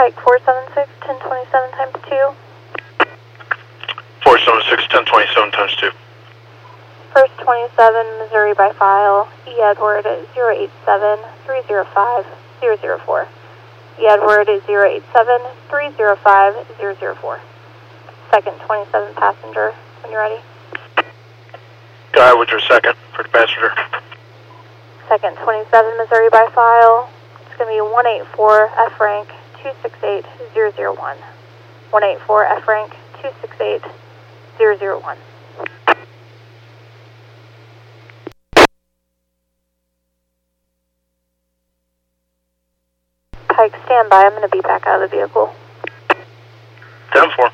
Pike 476, 1027 times 2. 476, 1027 times 2. First 27, Missouri by file, E. Edward 087 305 004. E. Edward 087 305 004. Second 27 passenger, when you're ready. Guy with your second for the passenger. Second 27, Missouri by file. It's going to be 184 F rank 268 001. 184 F rank 268 001. Pike, stand by. I'm going to be back out of the vehicle. 10-4.